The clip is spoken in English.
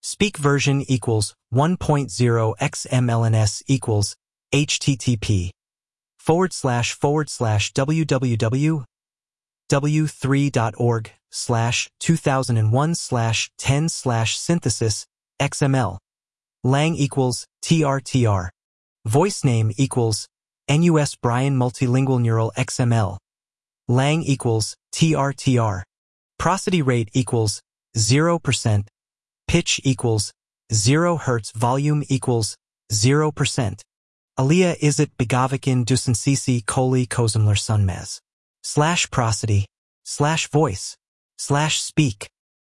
Speak version equals 1.0 xmlns equals http://www.w3.org/2001/10/synthesis xml. Lang equals trtr. Voice name equals NUS Brian Multilingual Neural XML. Lang equals trtr. Prosody rate equals 0%. Pitch equals 0 Hz. Volume equals 0%. Alia Izit Begavikin Dusansisi Koli Kozumler Sunmez. /prosody/voice/speak